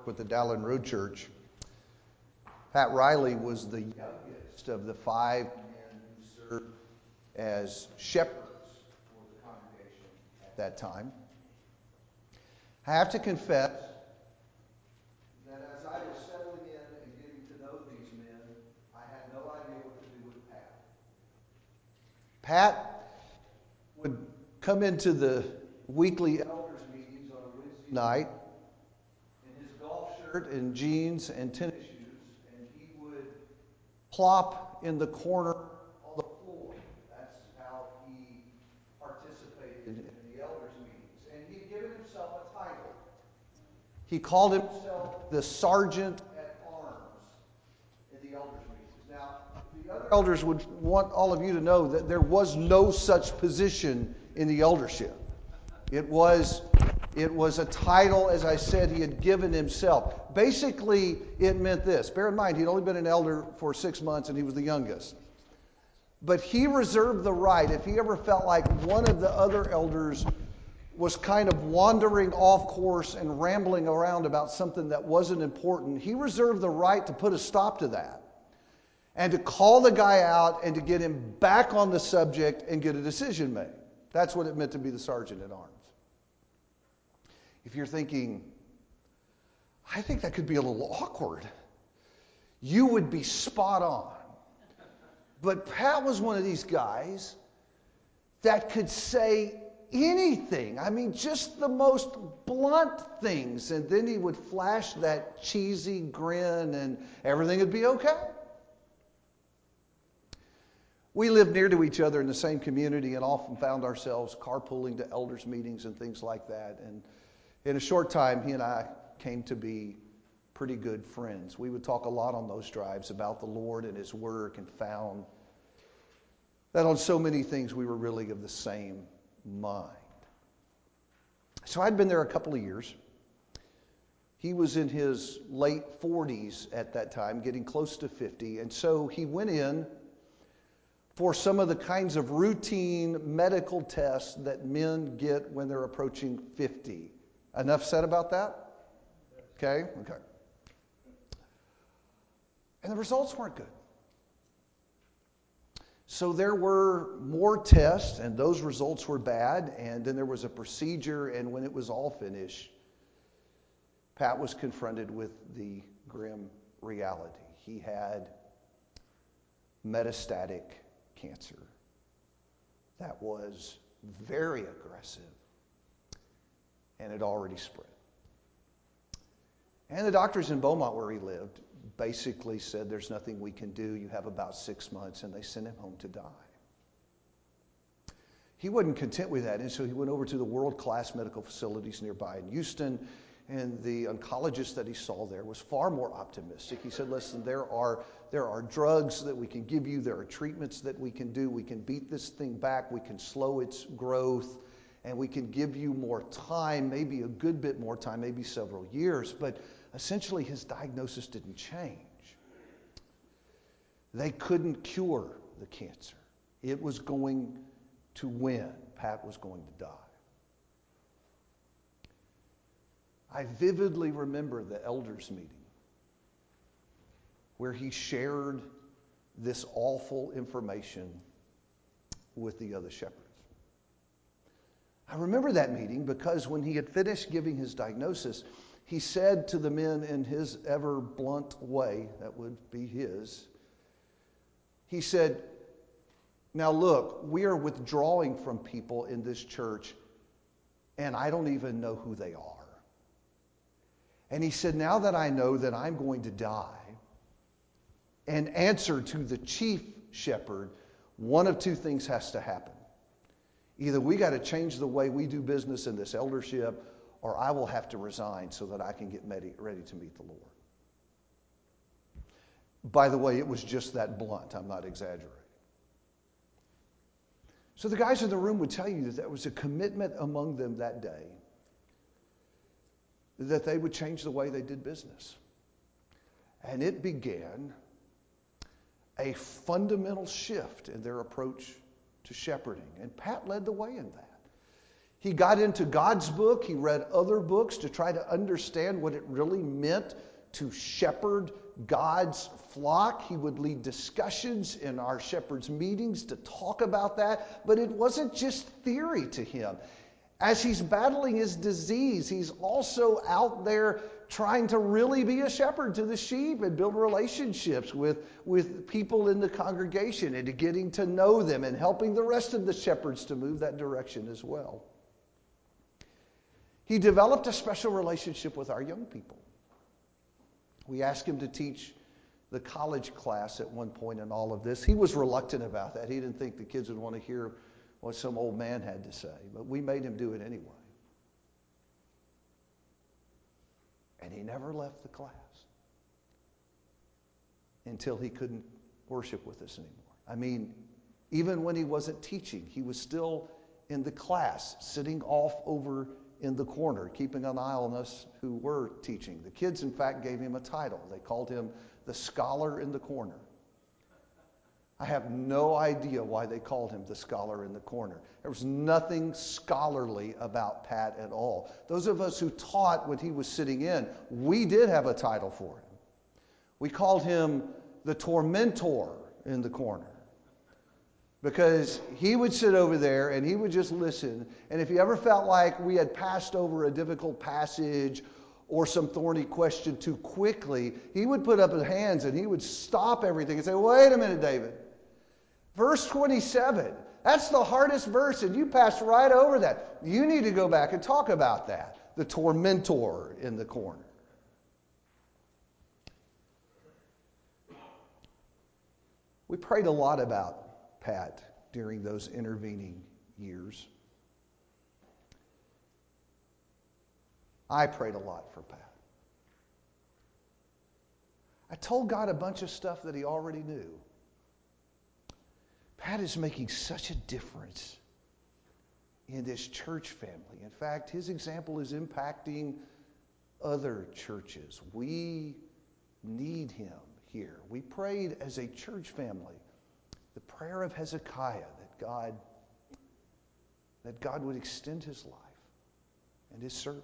with the Dowling Road Church. Pat Riley was the youngest of the 5 men who served as shepherds for the congregation at that time. I have to confess that as I was settling in and getting to know these men, I had no idea what to do with Pat. Pat would come into the weekly elders meetings on a Wednesday night in his golf shirt and jeans and tennis shoes, and he would plop in the corner on the floor. That's how he participated in the elders meetings. And he had given himself a title. He called himself the Sergeant at Arms in the elders meetings. Now, the other elders would want all of you to know that there was no such position in the eldership. It was a title, as I said, he had given himself. Basically, it meant this. Bear in mind, he'd only been an elder for 6 months and he was the youngest. But he reserved the right, if he ever felt like one of the other elders was kind of wandering off course and rambling around about something that wasn't important, he reserved the right to put a stop to that and to call the guy out and to get him back on the subject and get a decision made. That's what it meant to be the sergeant at arms. If you're thinking, I think that could be a little awkward, you would be spot on. But Pat was one of these guys that could say anything. I mean, just the most blunt things. And then he would flash that cheesy grin and everything would be okay. We lived near to each other in the same community and often found ourselves carpooling to elders meetings and things like that. And in a short time, he and I came to be pretty good friends. We would talk a lot on those drives about the Lord and His work, and found that on so many things we were really of the same mind. So I'd been there a couple of years. He was in his late 40s at that time, getting close to 50. And so he went in for some of the kinds of routine medical tests that men get when they're approaching 50. Enough said about that? Okay. And the results weren't good. So there were more tests, and those results were bad, and then there was a procedure, and when it was all finished, Pat was confronted with the grim reality. He had metastatic cancer that was very aggressive and had already spread. And the doctors in Beaumont, where he lived, basically said, there's nothing we can do. You have about 6 months, and they sent him home to die. He wasn't content with that, and so he went over to the world-class medical facilities nearby in Houston, and the oncologist that he saw there was far more optimistic. He said, listen, there are drugs that we can give you. There are treatments that we can do. We can beat this thing back. We can slow its growth, and we can give you more time, maybe a good bit more time, maybe several years. But essentially, his diagnosis didn't change. They couldn't cure the cancer. It was going to win. Pat was going to die. I vividly remember the elders meeting where he shared this awful information with the other shepherds. I remember that meeting because when he had finished giving his diagnosis, he said to the men in his ever blunt way, that would be his, he said, now look, we are withdrawing from people in this church, and I don't even know who they are. And he said, now that I know that I'm going to die and answer to the chief shepherd, one of two things has to happen. Either we got to change the way we do business in this eldership, or I will have to resign so that I can get ready to meet the Lord. By the way, it was just that blunt. I'm not exaggerating. So the guys in the room would tell you that there was a commitment among them that day that they would change the way they did business. And it began a fundamental shift in their approach to shepherding. And Pat led the way in that. He got into God's book. He read other books to try to understand what it really meant to shepherd God's flock. He would lead discussions in our shepherds' meetings to talk about that. But it wasn't just theory to him. As he's battling his disease, he's also out there trying to really be a shepherd to the sheep and build relationships with people in the congregation and to getting to know them and helping the rest of the shepherds to move that direction as well. He developed a special relationship with our young people. We asked him to teach the college class at one point in all of this. He was reluctant about that. He didn't think the kids would want to hear what some old man had to say, but we made him do it anyway. And he never left the class until he couldn't worship with us anymore. I mean, even when he wasn't teaching, he was still in the class, sitting off over in the corner, keeping an eye on us who were teaching. The kids, in fact, gave him a title. They called him the scholar in the corner. I have no idea why they called him the scholar in the corner. There was nothing scholarly about Pat at all. Those of us who taught when he was sitting in, we did have a title for him. We called him the tormentor in the corner. Because he would sit over there and he would just listen. And if he ever felt like we had passed over a difficult passage or some thorny question too quickly, he would put up his hands and he would stop everything and say, "Wait a minute, David. Verse 27, that's the hardest verse and you passed right over that. You need to go back and talk about that." The tormentor in the corner. We prayed a lot about Pat during those intervening years. I prayed a lot for Pat. I told God a bunch of stuff that he already knew. Pat is making such a difference in this church family. In fact, his example is impacting other churches. We need him here. We prayed as a church family the prayer of Hezekiah that God would extend his life and his service.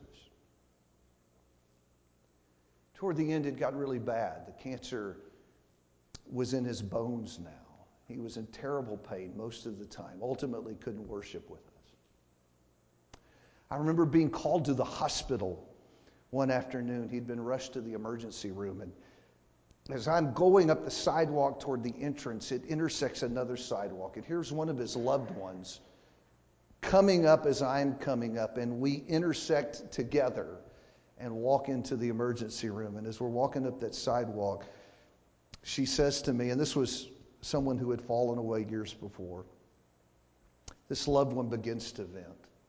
Toward the end, it got really bad. The cancer was in his bones now. He was in terrible pain most of the time. Ultimately, couldn't worship with us. I remember being called to the hospital one afternoon. He'd been rushed to the emergency room, and as I'm going up the sidewalk toward the entrance, it intersects another sidewalk. And here's one of his loved ones coming up as I'm coming up. And we intersect together and walk into the emergency room. And as we're walking up that sidewalk, she says to me, and this was someone who had fallen away years before, this loved one begins to vent.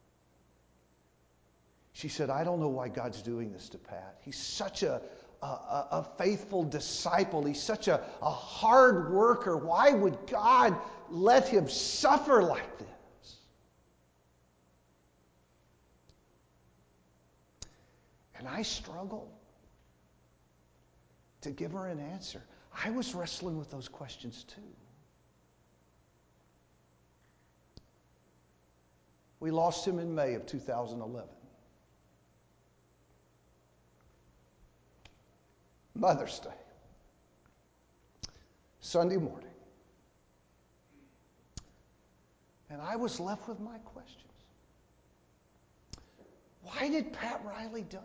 She said, "I don't know why God's doing this to Pat. He's such a faithful disciple. He's such a hard worker. Why would God let him suffer like this?" And I struggled to give her an answer. I was wrestling with those questions too. We lost him in May of 2011. Mother's Day. Sunday morning. And I was left with my questions. Why did Pat Riley die?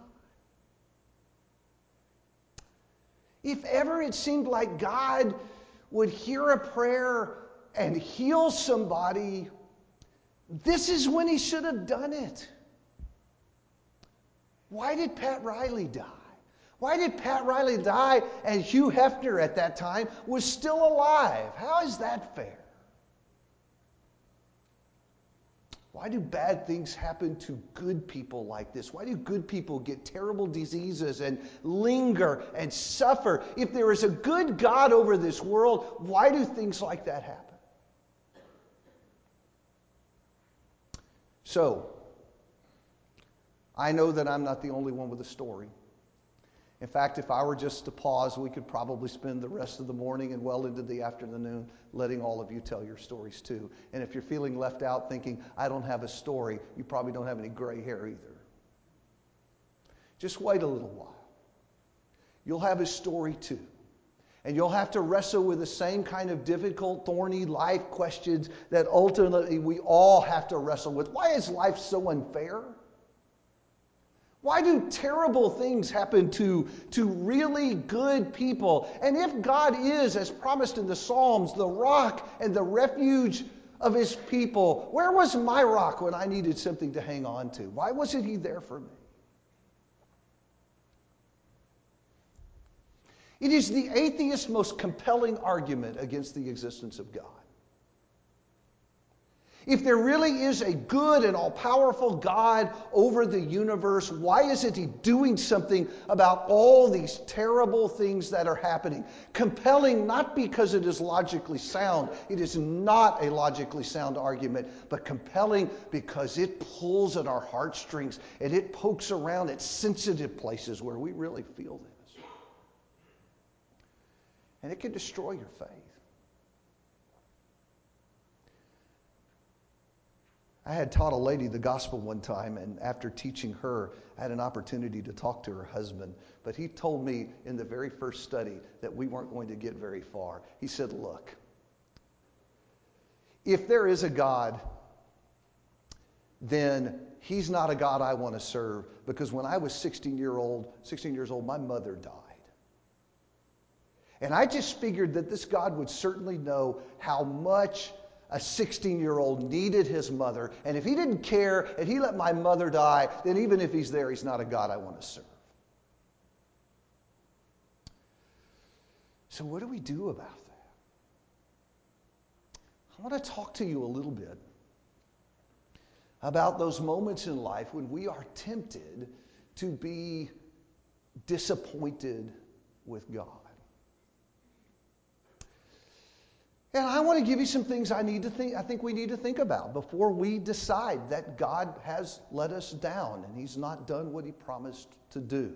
If ever it seemed like God would hear a prayer and heal somebody, this is when he should have done it. Why did Pat Riley die? Why did Pat Riley die and Hugh Hefner at that time was still alive? How is that fair? Why do bad things happen to good people like this? Why do good people get terrible diseases and linger and suffer? If there is a good God over this world, why do things like that happen? So, I know that I'm not the only one with a story. In fact, if I were just to pause, we could probably spend the rest of the morning and well into the afternoon letting all of you tell your stories too. And if you're feeling left out thinking, I don't have a story, you probably don't have any gray hair either. Just wait a little while. You'll have a story too. And you'll have to wrestle with the same kind of difficult, thorny life questions that ultimately we all have to wrestle with. Why is life so unfair? Why do terrible things happen to really good people? And if God is, as promised in the Psalms, the rock and the refuge of his people, where was my rock when I needed something to hang on to? Why wasn't he there for me? It is the atheist's most compelling argument against the existence of God. If there really is a good and all-powerful God over the universe, why isn't he doing something about all these terrible things that are happening? Compelling not because it is logically sound. It is not a logically sound argument, but compelling because it pulls at our heartstrings and it pokes around at sensitive places where we really feel this. And it can destroy your faith. I had taught a lady the gospel one time, and after teaching her, I had an opportunity to talk to her husband. But he told me in the very first study that we weren't going to get very far. He said, look, if there is a God, then he's not a God I want to serve, because when I was 16 years old, my mother died. And I just figured that this God would certainly know how much a 16-year-old needed his mother. And if he didn't care and he let my mother die, then even if he's there, he's not a God I want to serve. So what do we do about that? I want to talk to you a little bit about those moments in life when we are tempted to be disappointed with God. And I want to give you some things I think we need to think about before we decide that God has let us down and he's not done what he promised to do.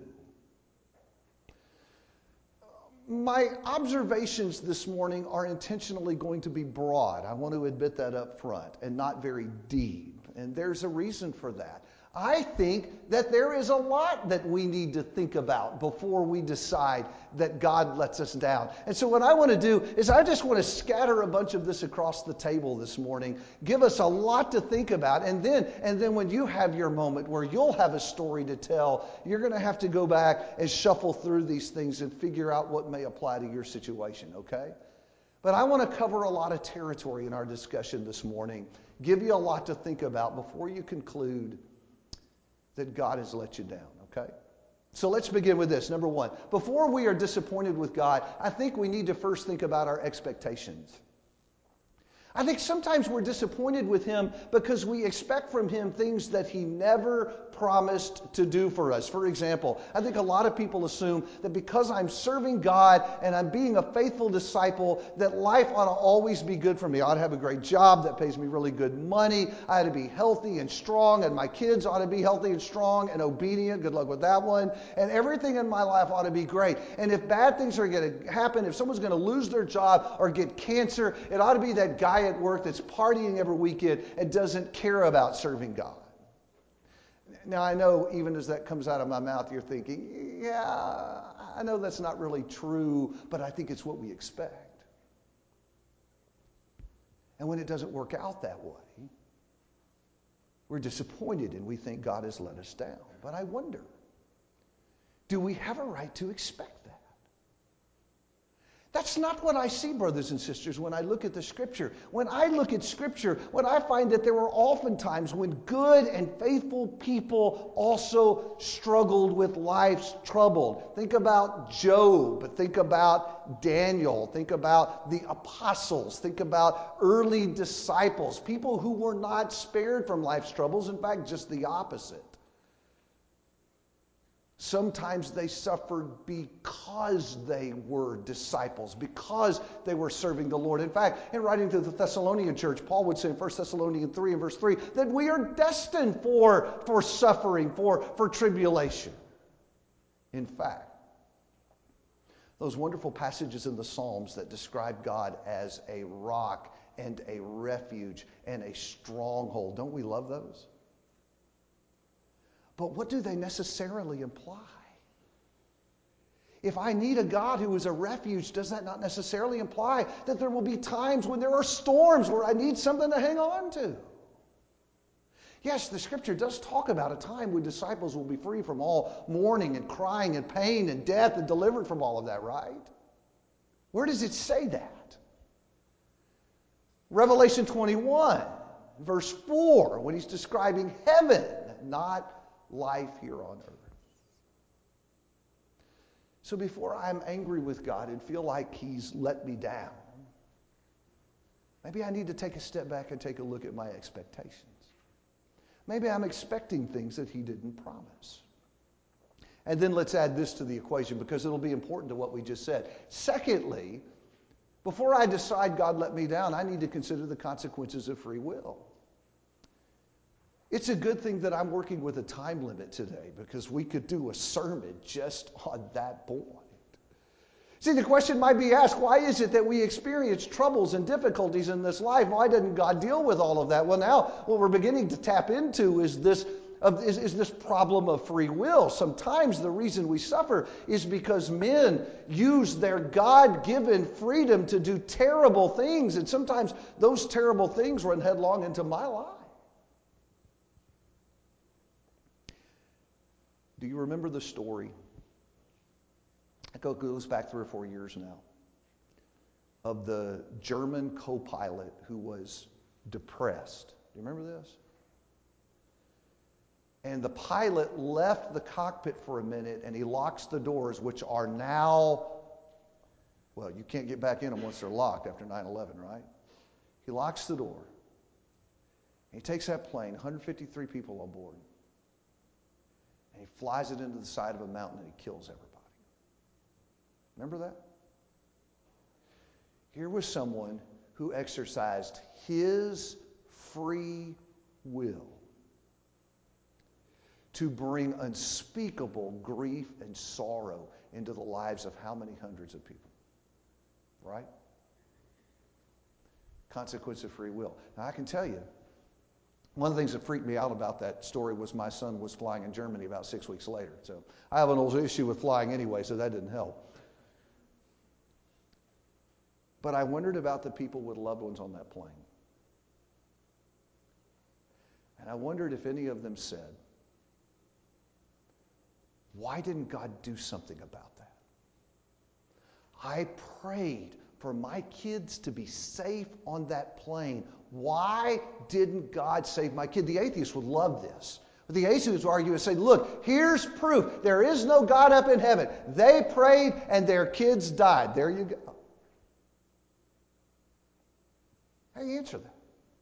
My observations this morning are intentionally going to be broad. I want to admit that up front, and not very deep. And there's a reason for that. I think that there is a lot that we need to think about before we decide that God lets us down. And so what I want to do is I just want to scatter a bunch of this across the table this morning, give us a lot to think about, and then when you have your moment where you'll have a story to tell, you're going to have to go back and shuffle through these things and figure out what may apply to your situation, okay? But I want to cover a lot of territory in our discussion this morning, give you a lot to think about before you conclude that God has let you down, okay? So let's begin with this. Number one, before we are disappointed with God, I think we need to first think about our expectations. I think sometimes we're disappointed with him because we expect from him things that he never promised to do for us. For example, I think a lot of people assume that because I'm serving God and I'm being a faithful disciple, that life ought to always be good for me. I ought to have a great job that pays me really good money. I ought to be healthy and strong, and my kids ought to be healthy and strong and obedient. Good luck with that one. And everything in my life ought to be great. And if bad things are going to happen, if someone's going to lose their job or get cancer, it ought to be that guy at work that's partying every weekend and doesn't care about serving God. Now, I know even as that comes out of my mouth, you're thinking, yeah, I know that's not really true, but I think it's what we expect. And when it doesn't work out that way, we're disappointed and we think God has let us down. But I wonder, do we have a right to expect that? That's not what I see, brothers and sisters, when I look at the Scripture. When I look at Scripture, what I find that there were often times when good and faithful people also struggled with life's trouble. Think about Job. Think about Daniel. Think about the apostles. Think about early disciples. People who were not spared from life's troubles. In fact, just the opposite. Sometimes they suffered because they were disciples, because they were serving the Lord. In fact, in writing to the Thessalonian church, Paul would say in 1 Thessalonians 3 and verse 3 that we are destined for suffering, for tribulation. In fact, those wonderful passages in the Psalms that describe God as a rock and a refuge and a stronghold. Don't we love those? But what do they necessarily imply? If I need a God who is a refuge, does that not necessarily imply that there will be times when there are storms where I need something to hang on to? Yes, the scripture does talk about a time when disciples will be free from all mourning and crying and pain and death and delivered from all of that, right? Where does it say that? Revelation 21, verse 4, when he's describing heaven, not life here on earth. So before I'm angry with God and feel like he's let me down, maybe I need to take a step back and take a look at my expectations. Maybe I'm expecting things that he didn't promise. And then let's add this to the equation because it'll be important to what we just said. Secondly, before I decide God let me down, I need to consider the consequences of free will. It's a good thing that I'm working with a time limit today because we could do a sermon just on that point. See, the question might be asked, why is it that we experience troubles and difficulties in this life? Why doesn't God deal with all of that? Well, now what we're beginning to tap into is this problem of free will. Sometimes the reason we suffer is because men use their God-given freedom to do terrible things, and sometimes those terrible things run headlong into my life. Do you remember the story? It goes back 3 or 4 years now, of the German co-pilot who was depressed. Do you remember this? And the pilot left the cockpit for a minute and he locks the doors, which are now, well, you can't get back in them once they're locked after 9/11, right? He locks the door. And he takes that plane, 153 people on board, and he flies it into the side of a mountain and he kills everybody. Remember that? Here was someone who exercised his free will to bring unspeakable grief and sorrow into the lives of how many hundreds of people? Right? Consequence of free will. Now I can tell you, one of the things that freaked me out about that story was my son was flying in Germany about 6 weeks later. So I have an old issue with flying anyway, so that didn't help. But I wondered about the people with loved ones on that plane. And I wondered if any of them said, why didn't God do something about that? I prayed for my kids to be safe on that plane. Why didn't God save my kid? The atheist would love this. But the atheists would argue and say, look, here's proof. There is no God up in heaven. They prayed and their kids died. There you go. How do you answer that?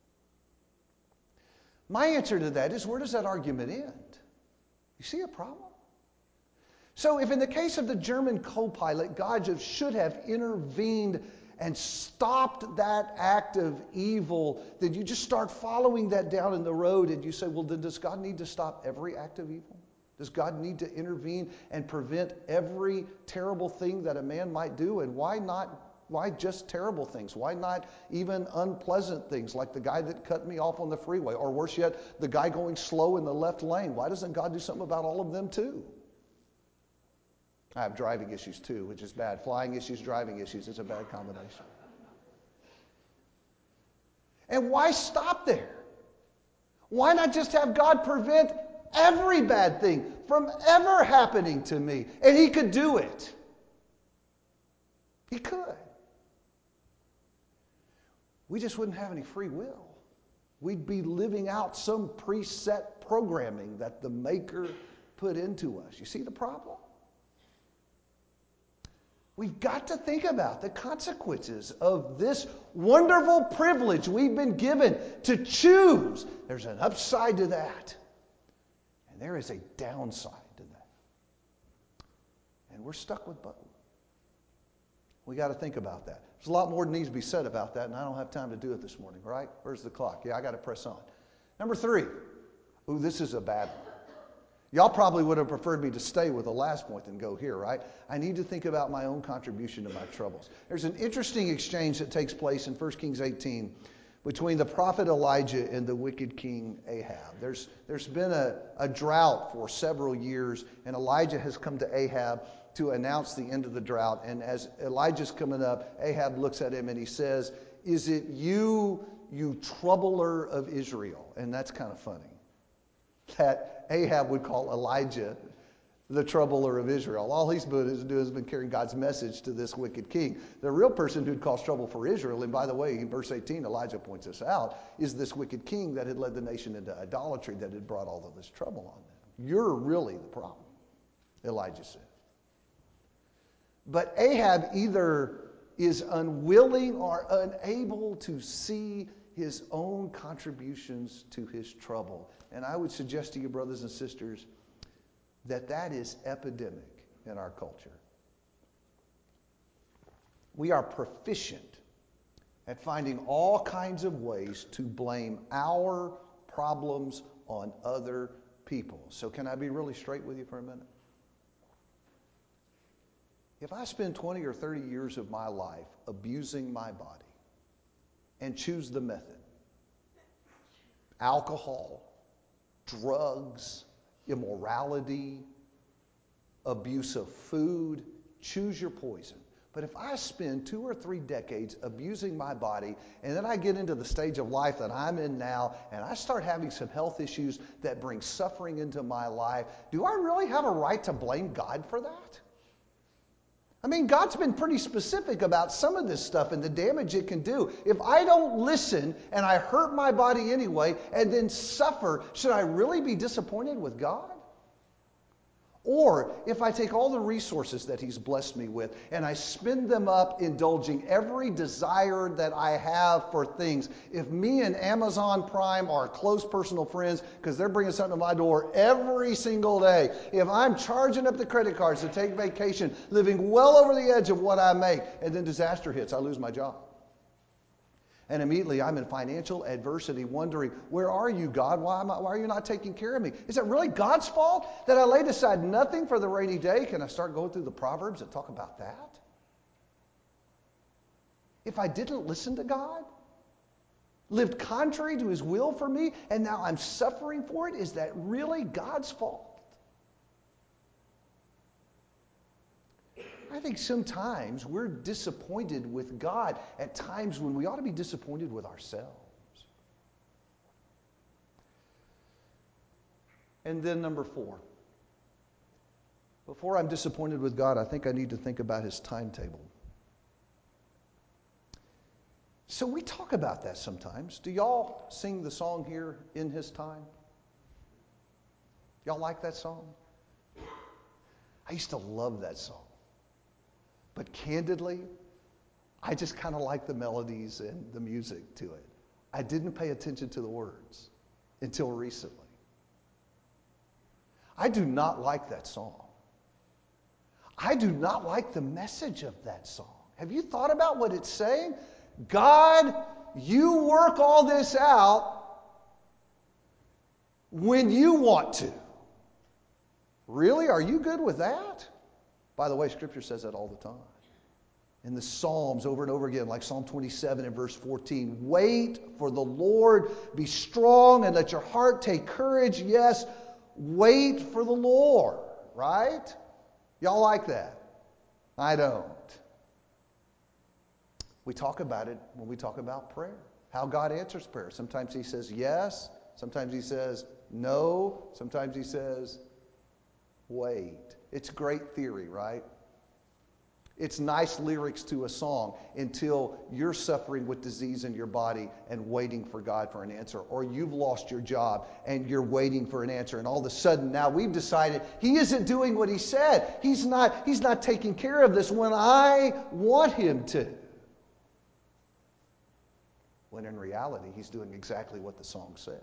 My answer to that is, where does that argument end? You see a problem? So if in the case of the German co-pilot, God should have intervened and stopped that act of evil, then you just start following that down in the road and you say, well, then does God need to stop every act of evil? Does God need to intervene and prevent every terrible thing that a man might do? And why not? Why just terrible things? Why not even unpleasant things like the guy that cut me off on the freeway? Or worse yet, the guy going slow in the left lane. Why doesn't God do something about all of them too? I have driving issues too, which is bad. Flying issues, driving issues. It's a bad combination. And why stop there? Why not just have God prevent every bad thing from ever happening to me? And he could do it. He could. We just wouldn't have any free will. We'd be living out some preset programming that the Maker put into us. You see the problem? We've got to think about the consequences of this wonderful privilege we've been given to choose. There's an upside to that, and there is a downside to that. And we're stuck with both. We got to think about that. There's a lot more that needs to be said about that, and I don't have time to do it this morning, right? Where's the clock? Yeah, I got to press on. Number 3. Ooh, this is a bad one. Y'all probably would have preferred me to stay with the last point than go here, right? I need to think about my own contribution to my troubles. There's an interesting exchange that takes place in 1 Kings 18 between the prophet Elijah and the wicked king Ahab. There's been a drought for several years, and Elijah has come to Ahab to announce the end of the drought. And as Elijah's coming up, Ahab looks at him and he says, "Is it you, you troubler of Israel?" And that's kind of funny, that Ahab would call Elijah the troubler of Israel. All he's been doing has been carrying God's message to this wicked king. The real person who'd cause trouble for Israel, and by the way, in verse 18, Elijah points this out, is this wicked king that had led the nation into idolatry, that had brought all of this trouble on them. You're really the problem, Elijah said. But Ahab either is unwilling or unable to see his own contributions to his trouble. And I would suggest to you, brothers and sisters, that is epidemic in our culture. We are proficient at finding all kinds of ways to blame our problems on other people. So can I be really straight with you for a minute? If I spend 20 or 30 years of my life abusing my body and choose the method, alcohol, drugs, immorality, abuse of food, choose your poison. But if I spend 2 or 3 decades abusing my body, and then I get into the stage of life that I'm in now, and I start having some health issues that bring suffering into my life, do I really have a right to blame God for that? I mean, God's been pretty specific about some of this stuff and the damage it can do. If I don't listen and I hurt my body anyway and then suffer, should I really be disappointed with God? Or if I take all the resources that He's blessed me with and I spend them up indulging every desire that I have for things, if me and Amazon Prime are close personal friends because they're bringing something to my door every single day, if I'm charging up the credit cards to take vacation, living well over the edge of what I make, and then disaster hits, I lose my job. And immediately I'm in financial adversity, wondering, where are you, God? Why are you not taking care of me? Is it really God's fault that I laid aside nothing for the rainy day? Can I start going through the Proverbs that talk about that? If I didn't listen to God, lived contrary to His will for me, and now I'm suffering for it, is that really God's fault? I think sometimes we're disappointed with God at times when we ought to be disappointed with ourselves. And then number 4. Before I'm disappointed with God, I think I need to think about His timetable. So we talk about that sometimes. Do y'all sing the song here, "In His Time"? Y'all like that song? I used to love that song. But candidly, I just kind of like the melodies and the music to it. I didn't pay attention to the words until recently. I do not like that song. I do not like the message of that song. Have you thought about what it's saying? God, you work all this out when you want to. Really? Are you good with that? By the way, Scripture says that all the time. In the Psalms over and over again, like Psalm 27 and verse 14. Wait for the Lord, be strong, and let your heart take courage. Yes, wait for the Lord, right? Y'all like that? I don't. We talk about it when we talk about prayer. How God answers prayer. Sometimes He says yes. Sometimes He says no. Sometimes He says wait. It's great theory, right? It's nice lyrics to a song until you're suffering with disease in your body and waiting for God for an answer. Or you've lost your job and you're waiting for an answer. And all of a sudden now we've decided He isn't doing what He said. He's not taking care of this when I want Him to. When in reality, He's doing exactly what the song says.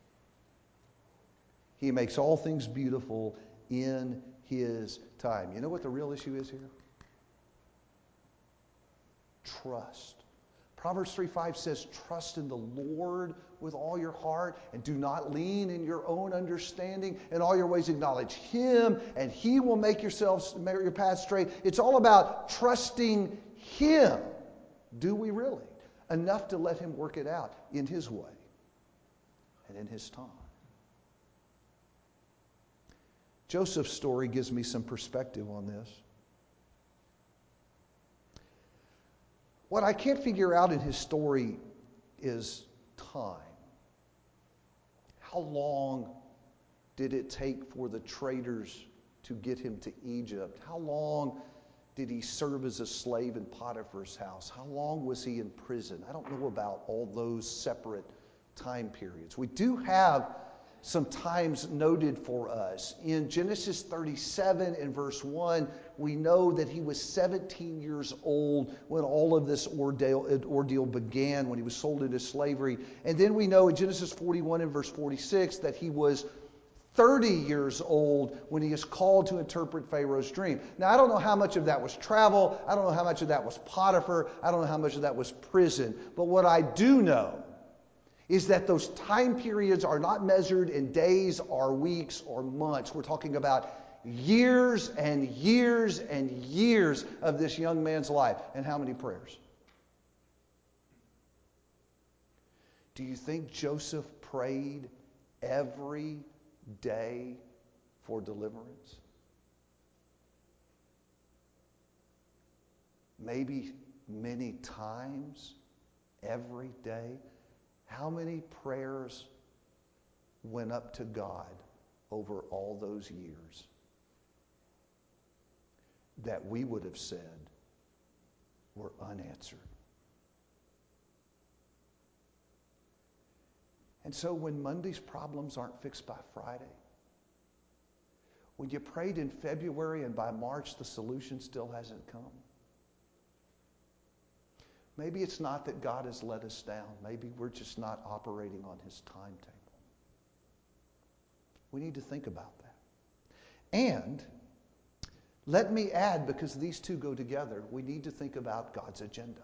He makes all things beautiful in His time. You know what the real issue is here? Trust. Proverbs 3:5 says, trust in the Lord with all your heart and do not lean in your own understanding. In all your ways acknowledge Him and He will make your path straight. It's all about trusting Him. Do we really? Enough to let Him work it out in His way and in His time. Joseph's story gives me some perspective on this. What I can't figure out in his story is time. How long did it take for the traders to get him to Egypt? How long did he serve as a slave in Potiphar's house? How long was he in prison? I don't know about all those separate time periods. We do have some times noted for us. In Genesis 37 in verse 1, we know that he was 17 years old when all of this ordeal began, when he was sold into slavery. And then we know in Genesis 41 and verse 46 that he was 30 years old when he is called to interpret Pharaoh's dream. Now, I don't know how much of that was travel. I don't know how much of that was Potiphar. I don't know how much of that was prison. But what I do know is that those time periods are not measured in days or weeks or months. We're talking about years and years and years of this young man's life. And how many prayers? Do you think Joseph prayed every day for deliverance? Maybe many times every day. How many prayers went up to God over all those years that we would have said were unanswered? And so when Monday's problems aren't fixed by Friday, when you prayed in February and by March the solution still hasn't come, maybe it's not that God has let us down. Maybe we're just not operating on His timetable. We need to think about that. And let me add, because these two go together, we need to think about God's agenda.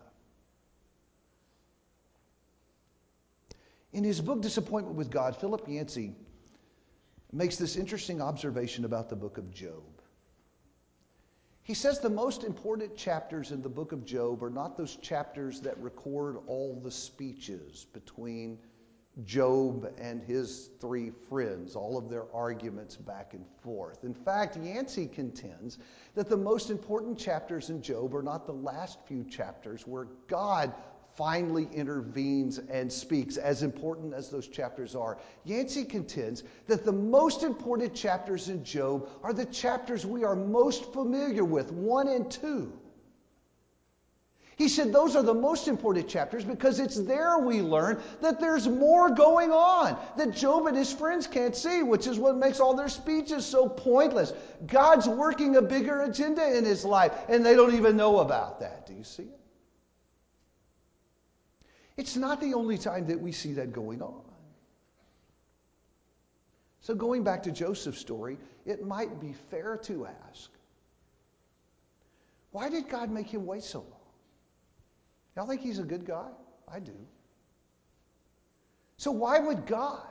In his book, Disappointment with God, Philip Yancey makes this interesting observation about the book of Job. He says the most important chapters in the book of Job are not those chapters that record all the speeches between Job and his three friends, all of their arguments back and forth. In fact, Yancey contends that the most important chapters in Job are not the last few chapters where God finally intervenes and speaks, as important as those chapters are. Yancey contends that the most important chapters in Job are the chapters we are most familiar with, 1 and 2. He said those are the most important chapters because it's there we learn that there's more going on that Job and his friends can't see, which is what makes all their speeches so pointless. God's working a bigger agenda in his life, and they don't even know about that. Do you see it? It's not the only time that we see that going on. So going back to Joseph's story, it might be fair to ask, why did God make him wait so long? Y'all think he's a good guy? I do. So why would God,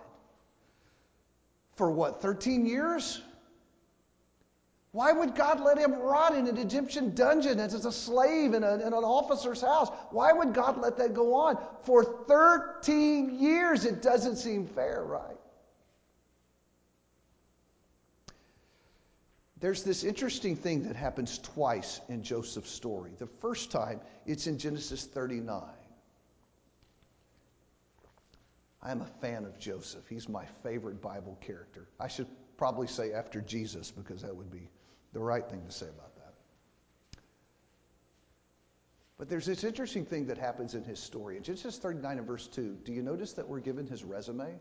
for 13 years? Why would God let him rot in an Egyptian dungeon as a slave in an officer's house? Why would God let that go on for 13 years? It doesn't seem fair, right? There's this interesting thing that happens twice in Joseph's story. The first time, it's in Genesis 39. I am a fan of Joseph. He's my favorite Bible character. I should probably say after Jesus, because that would be the right thing to say about that. But there's this interesting thing that happens in his story. In Genesis 39 and verse 2, do you notice that we're given his resume?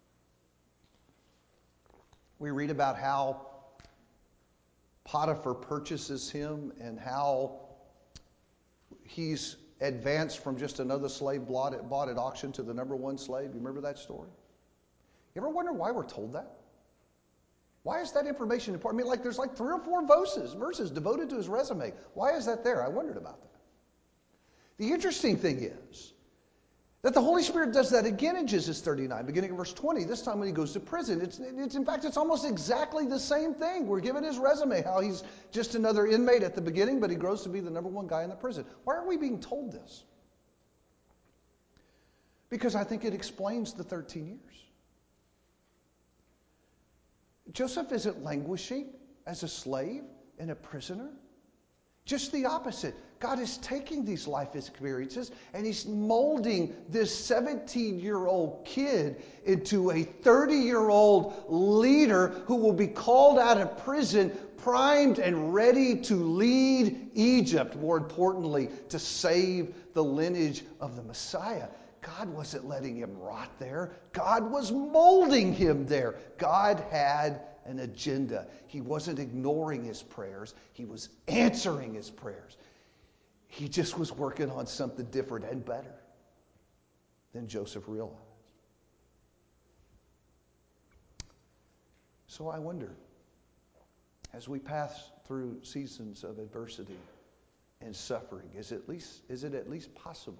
We read about how Potiphar purchases him and how he's advanced from just another slave bought at auction to the number one slave. You remember that story? You ever wonder why we're told that? Why is that information important? I mean, there's 3 or 4 verses devoted to his resume. Why is that there? I wondered about that. The interesting thing is That the Holy Spirit does that again in Genesis 39, beginning in verse 20. This time when he goes to prison. In fact, it's almost exactly the same thing. We're given his resume, how he's just another inmate at the beginning, but he grows to be the number one guy in the prison. Why are we being told this? Because I think it explains the 13 years. Joseph isn't languishing as a slave and a prisoner. Just the opposite. God is taking these life experiences and he's molding this 17-year-old kid into a 30-year-old leader who will be called out of prison, primed and ready to lead Egypt, more importantly, to save the lineage of the Messiah. God wasn't letting him rot there. God was molding him there. God had an agenda. He wasn't ignoring his prayers. He was answering his prayers. He just was working on something different and better than Joseph realized. So I wonder, as we pass through seasons of adversity and suffering, is it at least possible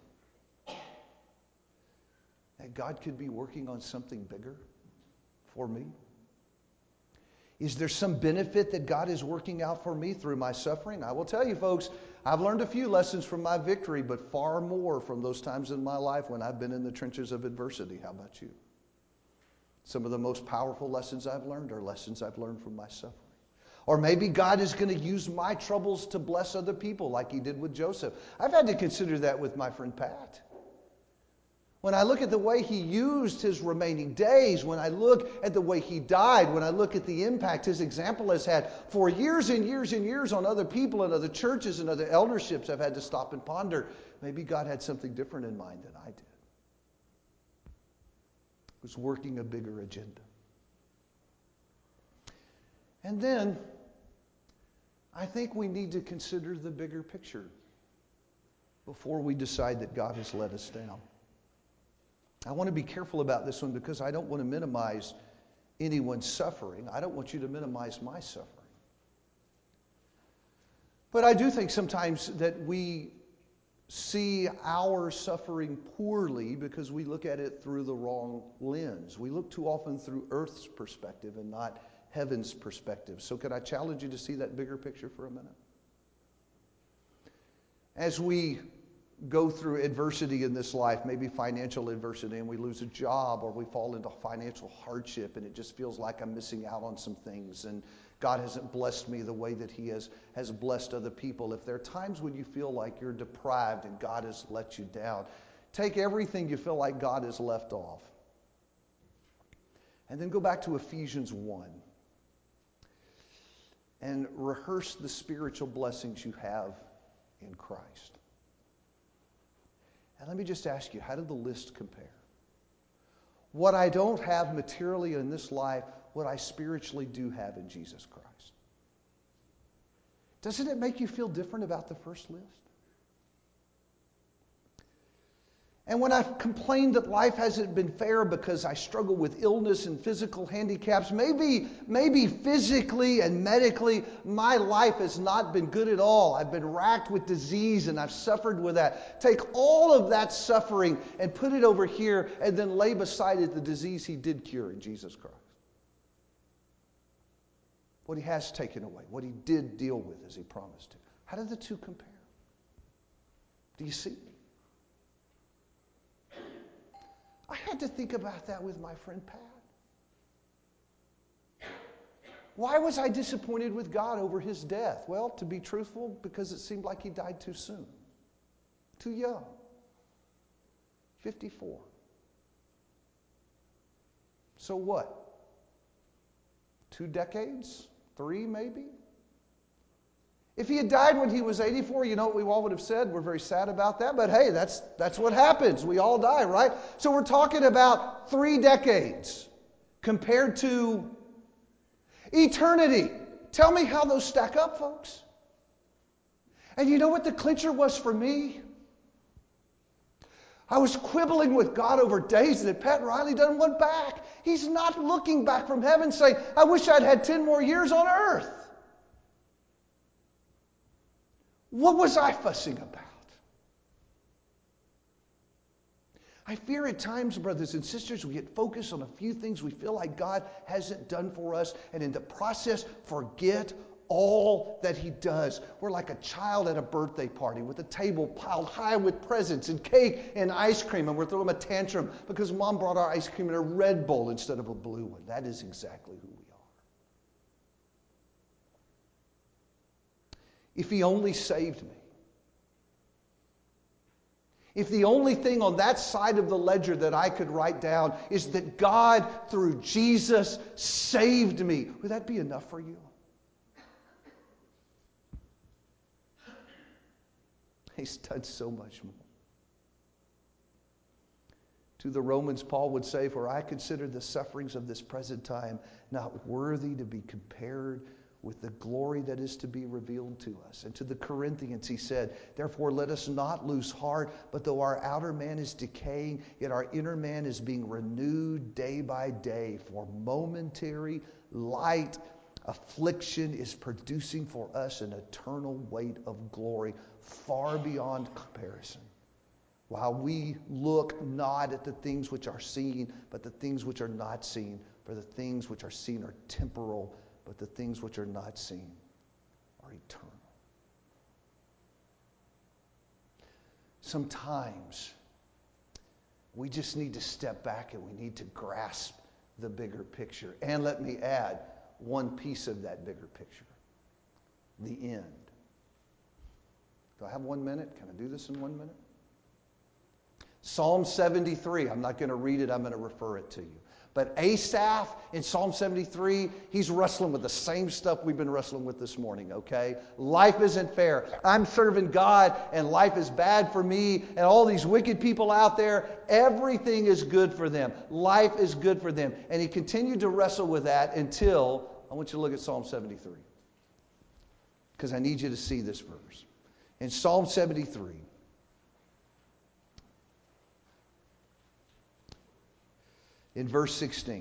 that God could be working on something bigger for me? Is there some benefit that God is working out for me through my suffering? I will tell you, folks, I've learned a few lessons from my victory, but far more from those times in my life when I've been in the trenches of adversity. How about you? Some of the most powerful lessons I've learned are lessons I've learned from my suffering. Or maybe God is going to use my troubles to bless other people like he did with Joseph. I've had to consider that with my friend Pat. When I look at the way he used his remaining days, when I look at the way he died, when I look at the impact his example has had for years and years and years on other people and other churches and other elderships, I've had to stop and ponder, maybe God had something different in mind than I did. He was working a bigger agenda. And then, I think we need to consider the bigger picture before we decide that God has let us down. I want to be careful about this one because I don't want to minimize anyone's suffering. I don't want you to minimize my suffering. But I do think sometimes that we see our suffering poorly because we look at it through the wrong lens. We look too often through earth's perspective and not heaven's perspective. So could I challenge you to see that bigger picture for a minute? As we go through adversity in this life, maybe financial adversity, and we lose a job or we fall into financial hardship and it just feels like I'm missing out on some things and God hasn't blessed me the way that he has blessed other people. If there are times when you feel like you're deprived and God has let you down, take everything you feel like God has left off and then go back to Ephesians 1 and rehearse the spiritual blessings you have in Christ. And let me just ask you, how did the list compare? What I don't have materially in this life, what I spiritually do have in Jesus Christ. Doesn't it make you feel different about the first list? And when I've complained that life hasn't been fair because I struggle with illness and physical handicaps, maybe physically and medically, my life has not been good at all. I've been racked with disease and I've suffered with that. Take all of that suffering and put it over here and then lay beside it the disease he did cure in Jesus Christ. What he has taken away, what he did deal with as he promised to. How do the two compare? Do you see? I had to think about that with my friend Pat. Why was I disappointed with God over his death? Well, to be truthful, because it seemed like he died too soon. Too young. 54. So what? 2 decades? 3 maybe? If he had died when he was 84, you know what we all would have said? We're very sad about that, but hey, that's what happens. We all die, right? So we're talking about 3 decades compared to eternity. Tell me how those stack up, folks. And you know what the clincher was for me? I was quibbling with God over days that Pat Riley doesn't want back. He's not looking back from heaven saying, I wish I'd had 10 more years on earth. What was I fussing about? I fear at times, brothers and sisters, we get focused on a few things we feel like God hasn't done for us, and in the process, forget all that He does. We're like a child at a birthday party with a table piled high with presents and cake and ice cream, and we're throwing a tantrum because Mom brought our ice cream in a red bowl instead of a blue one. That is exactly who we are. If He only saved me. If the only thing on that side of the ledger that I could write down is that God, through Jesus, saved me, would that be enough for you? He's done so much more. To the Romans, Paul would say, "For I consider the sufferings of this present time not worthy to be compared with the glory that is to be revealed to us." And to the Corinthians, he said, "Therefore let us not lose heart, but though our outer man is decaying, yet our inner man is being renewed day by day. For momentary, light affliction is producing for us an eternal weight of glory far beyond comparison. While we look not at the things which are seen, but the things which are not seen. For the things which are seen are temporal, but the things which are not seen are eternal." Sometimes we just need to step back and we need to grasp the bigger picture. And let me add one piece of that bigger picture: the end. Do I have 1 minute? Can I do this in 1 minute? Psalm 73. I'm not going to read it. I'm going to refer it to you. But Asaph in Psalm 73, he's wrestling with the same stuff we've been wrestling with this morning, okay? Life isn't fair. I'm serving God and life is bad for me and all these wicked people out there. Everything is good for them. Life is good for them. And he continued to wrestle with that until, I want you to look at Psalm 73. Because I need you to see this verse. In Psalm 73, in verse 16,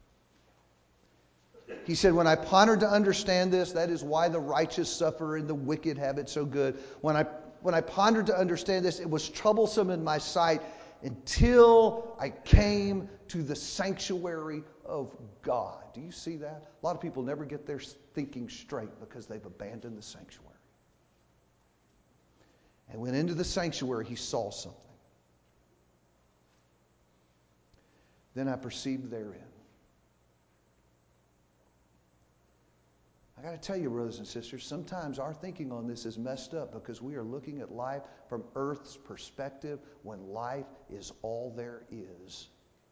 he said, "When I pondered to understand this," that is why the righteous suffer and the wicked have it so good. When I pondered to understand this, it was troublesome in my sight until I came to the sanctuary of God. Do you see that? A lot of people never get their thinking straight because they've abandoned the sanctuary. And went into the sanctuary, he saw something. Then I perceived therein. I got to tell you, brothers and sisters, sometimes our thinking on this is messed up because we are looking at life from earth's perspective when life is all there is.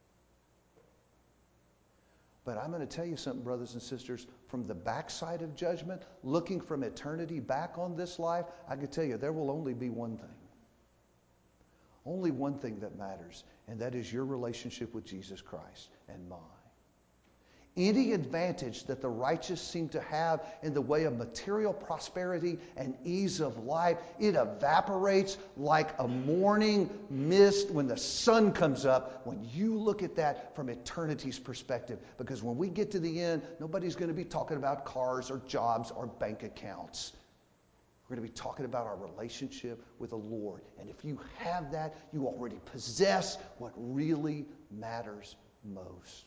But I'm going to tell you something, brothers and sisters, from the backside of judgment, looking from eternity back on this life, I can tell you there will only be one thing. Only one thing that matters, and that is your relationship with Jesus Christ and mine. Any advantage that the righteous seem to have in the way of material prosperity and ease of life, it evaporates like a morning mist when the sun comes up when you look at that from eternity's perspective. Because when we get to the end, nobody's going to be talking about cars or jobs or bank accounts. We're going to be talking about our relationship with the Lord. And if you have that, you already possess what really matters most.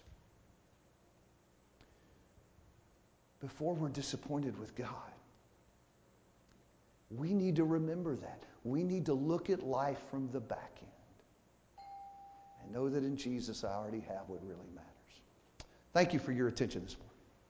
Before we're disappointed with God, we need to remember that. We need to look at life from the back end and know that in Jesus I already have what really matters. Thank you for your attention this morning.